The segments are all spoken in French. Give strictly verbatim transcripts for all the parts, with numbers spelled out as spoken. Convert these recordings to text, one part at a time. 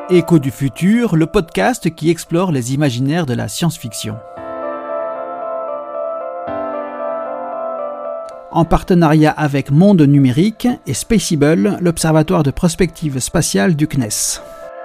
Écho du futur, le podcast qui explore les imaginaires de la science-fiction. En partenariat avec Monde Numérique et Spaceable, l'observatoire de prospective spatiale du C N E S.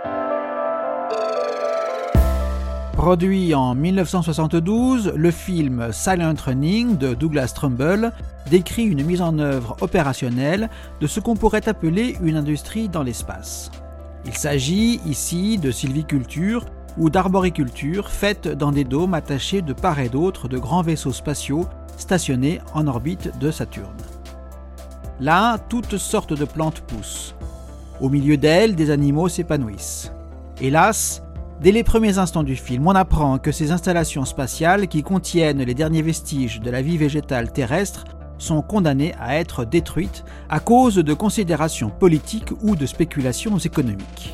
Produit en dix-neuf cent soixante-douze, le film Silent Running de Douglas Trumbull décrit une mise en œuvre opérationnelle de ce qu'on pourrait appeler une industrie dans l'espace. Il s'agit ici de sylviculture ou d'arboriculture faite dans des dômes attachés de part et d'autre de grands vaisseaux spatiaux stationnés en orbite de Saturne. Là, toutes sortes de plantes poussent. Au milieu d'elles, des animaux s'épanouissent. Hélas, dès les premiers instants du film, on apprend que ces installations spatiales qui contiennent les derniers vestiges de la vie végétale terrestre sont condamnées à être détruites à cause de considérations politiques ou de spéculations économiques.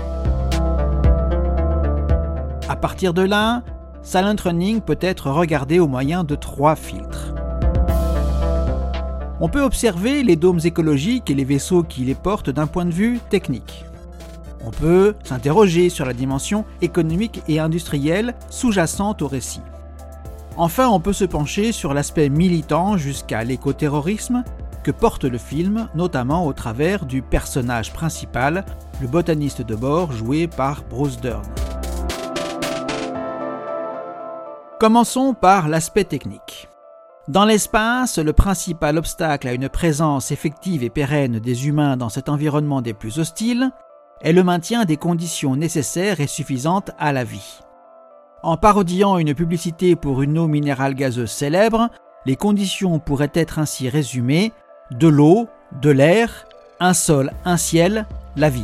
À partir de là, Silent Running peut être regardé au moyen de trois filtres. On peut observer les dômes écologiques et les vaisseaux qui les portent d'un point de vue technique. On peut s'interroger sur la dimension économique et industrielle sous-jacente au récit. Enfin, on peut se pencher sur l'aspect militant jusqu'à l'écoterrorisme que porte le film, notamment au travers du personnage principal, le botaniste de bord joué par Bruce Dern. Commençons par l'aspect technique. Dans l'espace, le principal obstacle à une présence effective et pérenne des humains dans cet environnement des plus hostiles est le maintien des conditions nécessaires et suffisantes à la vie. En parodiant une publicité pour une eau minérale gazeuse célèbre, les conditions pourraient être ainsi résumées: de l'eau, de l'air, un sol, un ciel, la vie.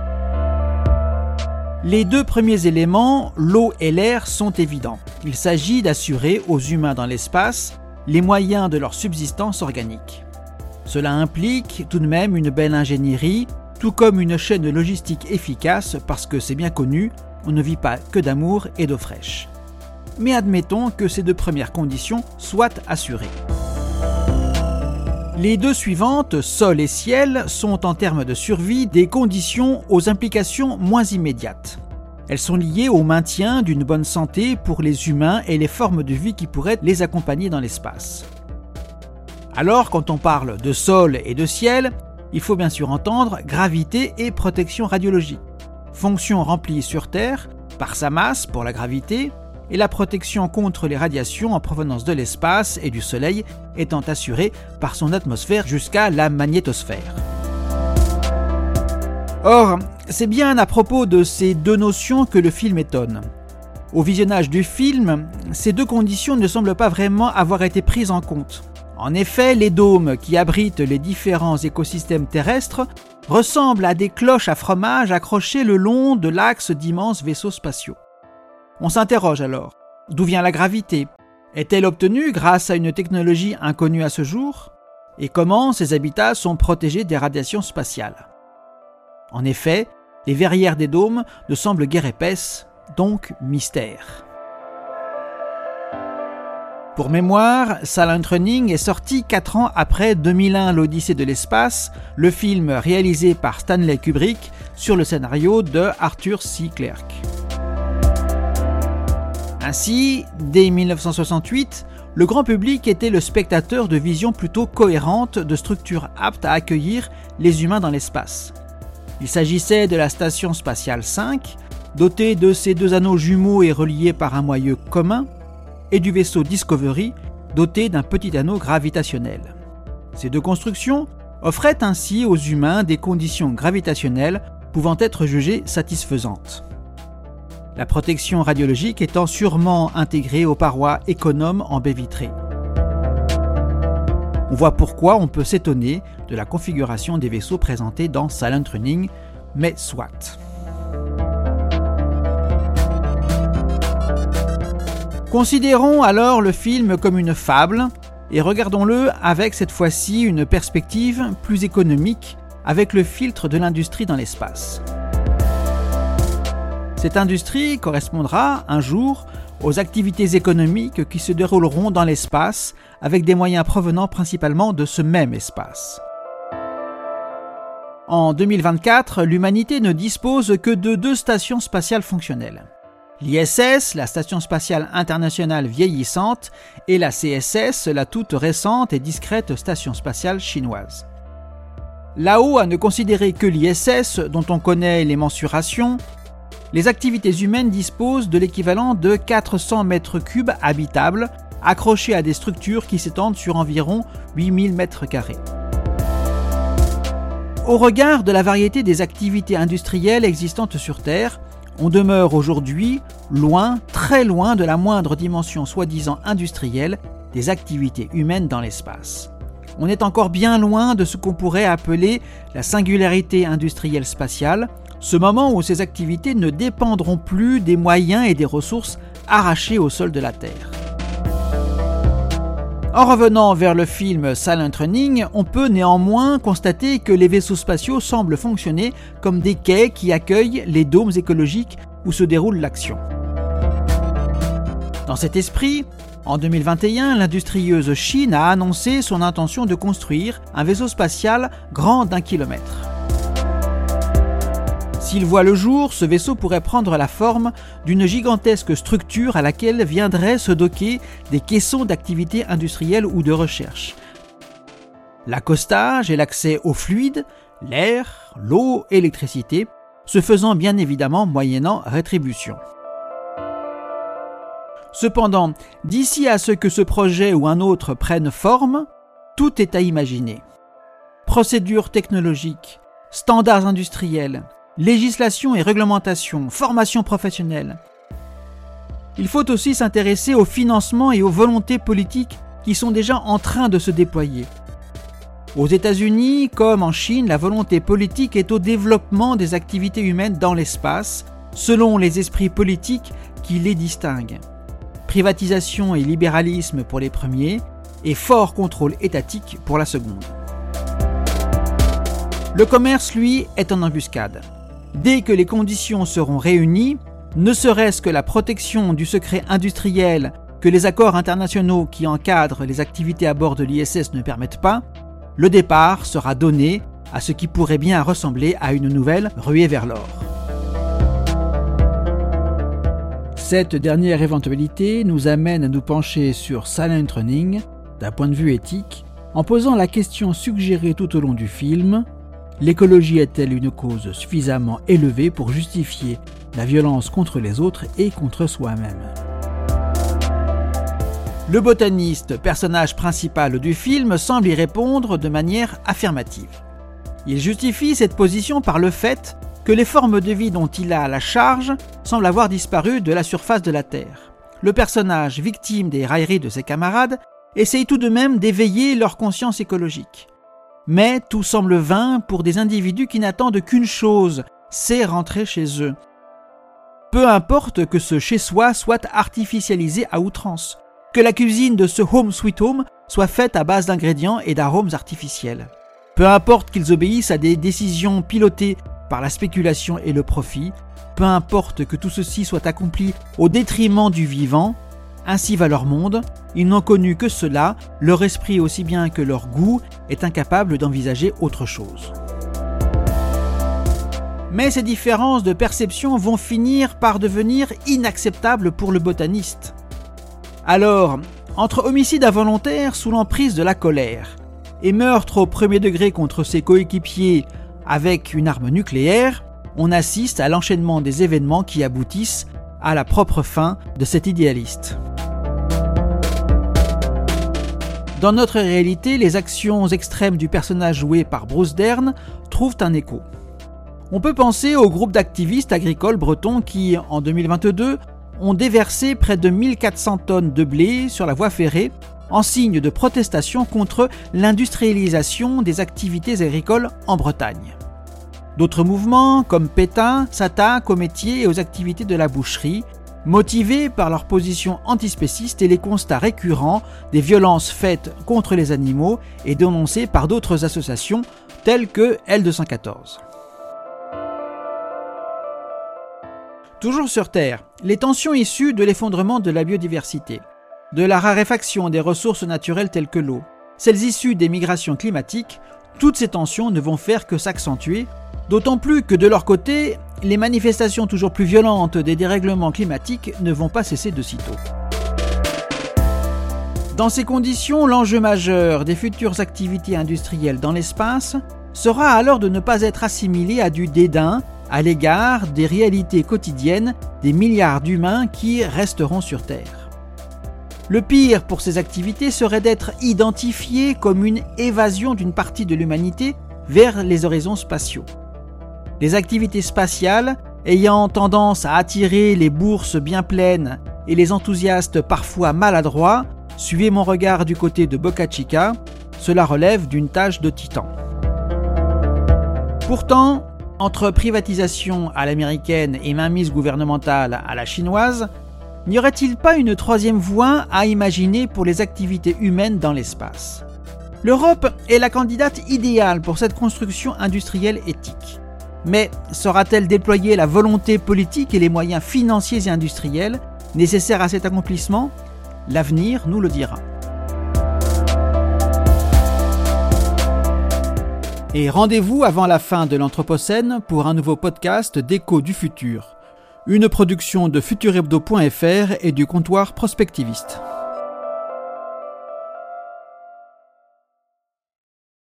Les deux premiers éléments, l'eau et l'air, sont évidents. Il s'agit d'assurer aux humains dans l'espace les moyens de leur subsistance organique. Cela implique tout de même une belle ingénierie, tout comme une chaîne logistique efficace, parce que c'est bien connu, on ne vit pas que d'amour et d'eau fraîche. Mais admettons que ces deux premières conditions soient assurées. Les deux suivantes, sol et ciel, sont en termes de survie des conditions aux implications moins immédiates. Elles sont liées au maintien d'une bonne santé pour les humains et les formes de vie qui pourraient les accompagner dans l'espace. Alors, quand on parle de sol et de ciel, il faut bien sûr entendre gravité et protection radiologique. Fonction remplie sur Terre par sa masse pour la gravité et la protection contre les radiations en provenance de l'espace et du Soleil étant assurée par son atmosphère jusqu'à la magnétosphère. Or, c'est bien à propos de ces deux notions que le film étonne. Au visionnage du film, ces deux conditions ne semblent pas vraiment avoir été prises en compte. En effet, les dômes qui abritent les différents écosystèmes terrestres ressemblent à des cloches à fromage accrochées le long de l'axe d'immenses vaisseaux spatiaux. On s'interroge alors, d'où vient la gravité? Est-elle obtenue grâce à une technologie inconnue à ce jour? Et comment ces habitats sont protégés des radiations spatiales? En effet, les verrières des dômes ne semblent guère épaisses, donc mystère. Pour mémoire, Silent Running est sorti quatre ans après deux mille un l'Odyssée de l'espace, le film réalisé par Stanley Kubrick sur le scénario de Arthur C. Clarke. Ainsi, dès dix-neuf cent soixante-huit, le grand public était le spectateur de visions plutôt cohérentes de structures aptes à accueillir les humains dans l'espace. Il s'agissait de la Station Spatiale cinq, dotée de ses deux anneaux jumeaux et reliés par un moyeu commun, et du vaisseau Discovery, doté d'un petit anneau gravitationnel. Ces deux constructions offraient ainsi aux humains des conditions gravitationnelles pouvant être jugées satisfaisantes. La protection radiologique étant sûrement intégrée aux parois économes en baie vitrée. On voit pourquoi on peut s'étonner de la configuration des vaisseaux présentés dans Silent Running, mais soit. Considérons alors le film comme une fable et regardons-le avec cette fois-ci une perspective plus économique avec le filtre de l'industrie dans l'espace. Cette industrie correspondra un jour aux activités économiques qui se dérouleront dans l'espace avec des moyens provenant principalement de ce même espace. En deux mille vingt-quatre, l'humanité ne dispose que de deux stations spatiales fonctionnelles. L'I S S, la Station spatiale internationale vieillissante, et la C S S, la toute récente et discrète station spatiale chinoise. Là-haut, à ne considérer que l'I S S, dont on connaît les mensurations, les activités humaines disposent de l'équivalent de quatre cents mètres cubes habitables, accrochés à des structures qui s'étendent sur environ huit mille mètres carrés. Au regard de la variété des activités industrielles existantes sur Terre, on demeure aujourd'hui loin, très loin de la moindre dimension soi-disant industrielle des activités humaines dans l'espace. On est encore bien loin de ce qu'on pourrait appeler la singularité industrielle spatiale, ce moment où ces activités ne dépendront plus des moyens et des ressources arrachés au sol de la Terre. En revenant vers le film Silent Running, on peut néanmoins constater que les vaisseaux spatiaux semblent fonctionner comme des quais qui accueillent les dômes écologiques où se déroule l'action. Dans cet esprit, en deux mille vingt et un, l'industrieuse Chine a annoncé son intention de construire un vaisseau spatial grand d'un kilomètre. S'il voit le jour, ce vaisseau pourrait prendre la forme d'une gigantesque structure à laquelle viendraient se docker des caissons d'activités industrielles ou de recherche. L'accostage et l'accès aux fluides, l'air, l'eau et l'électricité, se faisant bien évidemment moyennant rétribution. Cependant, d'ici à ce que ce projet ou un autre prenne forme, tout est à imaginer. Procédures technologiques, standards industriels, législation et réglementation, formation professionnelle. Il faut aussi s'intéresser au financement et aux volontés politiques qui sont déjà en train de se déployer. Aux États-Unis, comme en Chine, la volonté politique est au développement des activités humaines dans l'espace, selon les esprits politiques qui les distinguent. Privatisation et libéralisme pour les premiers, et fort contrôle étatique pour la seconde. Le commerce, lui, est en embuscade. Dès que les conditions seront réunies, ne serait-ce que la protection du secret industriel que les accords internationaux qui encadrent les activités à bord de l'I S S ne permettent pas, le départ sera donné à ce qui pourrait bien ressembler à une nouvelle ruée vers l'or. Cette dernière éventualité nous amène à nous pencher sur Silent Running d'un point de vue éthique, en posant la question suggérée tout au long du film: l'écologie est-elle une cause suffisamment élevée pour justifier la violence contre les autres et contre soi-même? Le botaniste, personnage principal du film, semble y répondre de manière affirmative. Il justifie cette position par le fait que les formes de vie dont il a la charge semblent avoir disparu de la surface de la Terre. Le personnage, victime des railleries de ses camarades, essaye tout de même d'éveiller leur conscience écologique. Mais tout semble vain pour des individus qui n'attendent qu'une chose, c'est rentrer chez eux. Peu importe que ce chez-soi soit artificialisé à outrance, que la cuisine de ce home sweet home soit faite à base d'ingrédients et d'arômes artificiels. Peu importe qu'ils obéissent à des décisions pilotées par la spéculation et le profit, peu importe que tout ceci soit accompli au détriment du vivant, ainsi va leur monde, ils n'ont connu que cela, leur esprit aussi bien que leur goût est incapable d'envisager autre chose. Mais ces différences de perception vont finir par devenir inacceptables pour le botaniste. Alors, entre homicide involontaire sous l'emprise de la colère et meurtre au premier degré contre ses coéquipiers avec une arme nucléaire, on assiste à l'enchaînement des événements qui aboutissent à la propre fin de cet idéaliste. Dans notre réalité, les actions extrêmes du personnage joué par Bruce Dern trouvent un écho. On peut penser au groupe d'activistes agricoles bretons qui, en deux mille vingt-deux, ont déversé près de mille quatre cents tonnes de blé sur la voie ferrée en signe de protestation contre l'industrialisation des activités agricoles en Bretagne. D'autres mouvements, comme Pétain, s'attaquent aux métiers et aux activités de la boucherie, motivés par leur position antispéciste et les constats récurrents des violences faites contre les animaux et dénoncées par d'autres associations telles que L deux cent quatorze. Toujours sur Terre, les tensions issues de l'effondrement de la biodiversité, de la raréfaction des ressources naturelles telles que l'eau, celles issues des migrations climatiques, toutes ces tensions ne vont faire que s'accentuer, d'autant plus que de leur côté, les manifestations toujours plus violentes des dérèglements climatiques ne vont pas cesser de sitôt. Dans ces conditions, l'enjeu majeur des futures activités industrielles dans l'espace sera alors de ne pas être assimilé à du dédain à l'égard des réalités quotidiennes des milliards d'humains qui resteront sur Terre. Le pire pour ces activités serait d'être identifié comme une évasion d'une partie de l'humanité vers les horizons spatiaux. Les activités spatiales, ayant tendance à attirer les bourses bien pleines et les enthousiastes parfois maladroits, suivez mon regard du côté de Boca Chica, cela relève d'une tâche de titan. Pourtant, entre privatisation à l'américaine et mainmise gouvernementale à la chinoise, n'y aurait-il pas une troisième voie à imaginer pour les activités humaines dans l'espace ? L'Europe est la candidate idéale pour cette construction industrielle éthique. Mais saura-t-elle déployer la volonté politique et les moyens financiers et industriels nécessaires à cet accomplissement ? L'avenir nous le dira. Et rendez-vous avant la fin de l'Anthropocène pour un nouveau podcast d'Écho du futur. Une production de futurhebdo point f r et du comptoir prospectiviste.